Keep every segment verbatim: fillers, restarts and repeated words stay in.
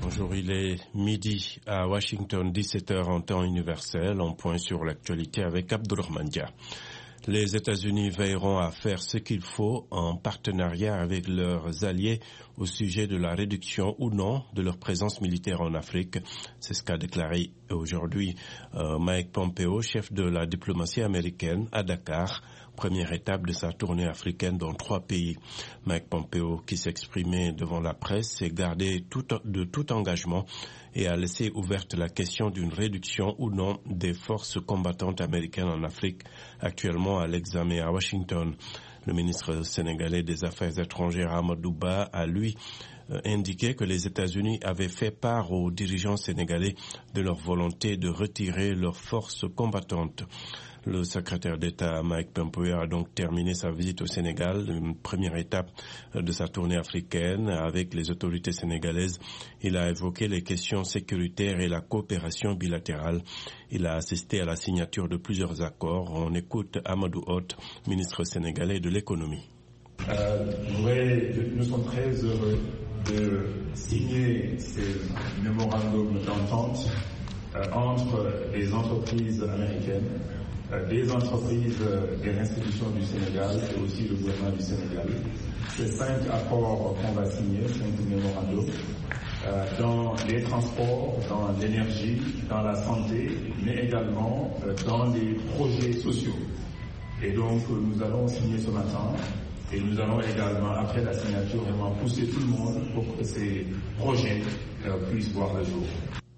Bonjour, il est midi à Washington, dix-sept heures en temps universel. On point sur l'actualité avec Abdourahmane Dia. Les États-Unis veilleront à faire ce qu'il faut en partenariat avec leurs alliés au sujet de la réduction ou non de leur présence militaire en Afrique. C'est ce qu'a déclaré aujourd'hui euh, Mike Pompeo, chef de la diplomatie américaine à Dakar, première étape de sa tournée africaine dans trois pays. Mike Pompeo, qui s'exprimait devant la presse, s'est gardé tout, de tout engagement et a laissé ouverte la question d'une réduction ou non des forces combattantes américaines en Afrique, actuellement à l'examen à Washington. Le ministre sénégalais des Affaires étrangères Amadou Ba a lui euh, indiqué que les États-Unis avaient fait part aux dirigeants sénégalais de leur volonté de retirer leurs forces combattantes. Le secrétaire d'État Mike Pompeo a donc terminé sa visite au Sénégal, une première étape de sa tournée africaine avec les autorités sénégalaises. Il a évoqué les questions sécuritaires et la coopération bilatérale. Il a assisté à la signature de plusieurs accords. On écoute Amadou Hott, ministre sénégalais de l'économie. Euh, nous sommes très heureux de signer ces mémorandums d'entente euh, entre les entreprises américaines, des entreprises, des institutions du Sénégal et aussi le gouvernement du Sénégal. Ces cinq accords qu'on va signer, cinq mémorandums, euh, dans les transports, dans l'énergie, dans la santé, mais également euh, dans les projets sociaux. Et donc nous allons signer ce matin et nous allons également, après la signature, vraiment pousser tout le monde pour que ces projets euh, puissent voir le jour.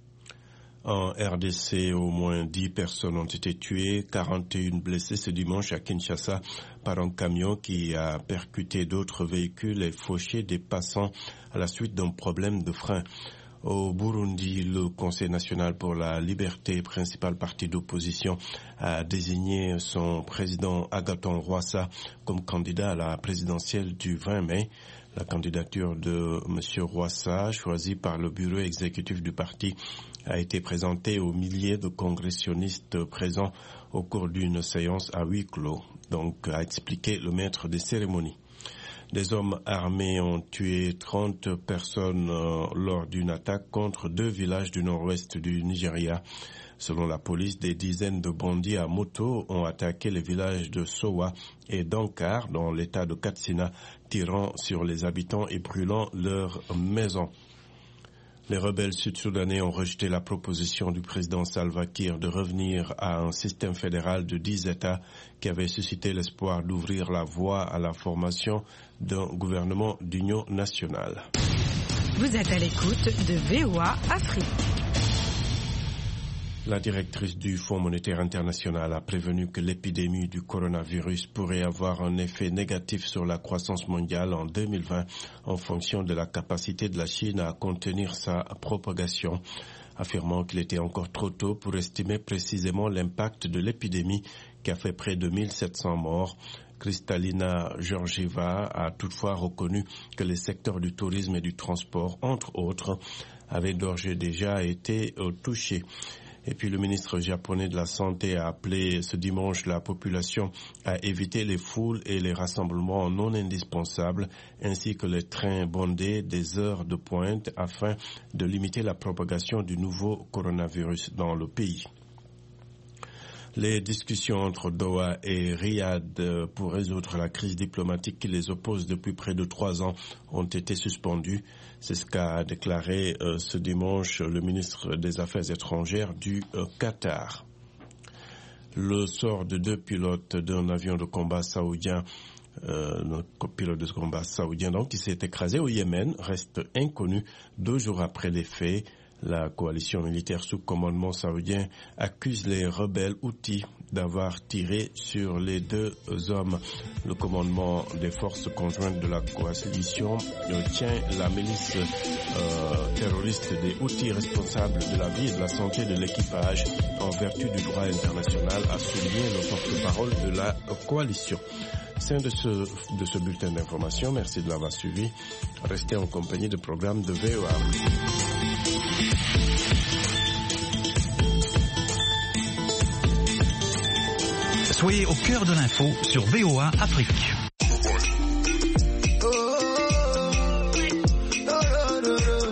En R D C, au moins dix personnes ont été tuées, quarante et un blessées ce dimanche à Kinshasa par un camion qui a percuté d'autres véhicules et fauché des passants à la suite d'un problème de frein. Au Burundi, le Conseil national pour la liberté, principal parti d'opposition, a désigné son président Agathon Rwasa comme candidat à la présidentielle du vingt mai. La candidature de M. Rwasa, choisie par le bureau exécutif du parti, a été présentée aux milliers de congressionniste présents au cours d'une séance à huis clos, donc a expliqué le maître des cérémonies. Des hommes armés ont tué trente personnes euh, lors d'une attaque contre deux villages du nord-ouest du Nigeria. Selon la police, des dizaines de bandits à moto ont attaqué les villages de Sowa et d'Ankar dans l'état de Katsina, tirant sur les habitants et brûlant leurs maisons. Les rebelles sud-soudanais ont rejeté la proposition du président Salva Kiir de revenir à un système fédéral de dix États qui avait suscité l'espoir d'ouvrir la voie à la formation d'un gouvernement d'union nationale. Vous êtes à l'écoute de V O A Afrique. La directrice du Fonds monétaire international a prévenu que l'épidémie du coronavirus pourrait avoir un effet négatif sur la croissance mondiale en deux mille vingt en fonction de la capacité de la Chine à contenir sa propagation, affirmant qu'il était encore trop tôt pour estimer précisément l'impact de l'épidémie qui a fait près de mille sept cents morts. Kristalina Georgieva a toutefois reconnu que les secteurs du tourisme et du transport, entre autres, avaient d'ores et déjà été euh, touchés. Et puis le ministre japonais de la Santé a appelé ce dimanche la population à éviter les foules et les rassemblements non indispensables, ainsi que les trains bondés des heures de pointe afin de limiter la propagation du nouveau coronavirus dans le pays. Les discussions entre Doha et Riyad pour résoudre la crise diplomatique qui les oppose depuis près de trois ans ont été suspendues. C'est ce qu'a déclaré euh, ce dimanche le ministre des Affaires étrangères du euh, Qatar. Le sort de deux pilotes d'un avion de combat saoudien, euh, un pilote de combat saoudien donc, qui s'est écrasé au Yémen reste inconnu deux jours après les faits. La coalition militaire sous commandement saoudien accuse les rebelles Houthis d'avoir tiré sur les deux hommes. Le commandement des forces conjointes de la coalition tient la milice euh, terroriste des Houthis responsable de la vie et de la santé de l'équipage en vertu du droit international, a souligné le porte-parole de la coalition. Fin de ce, de ce bulletin d'information. Merci de l'avoir suivi. Restez en compagnie de programmes de V O A. Soyez au cœur de l'info sur V O A Afrique.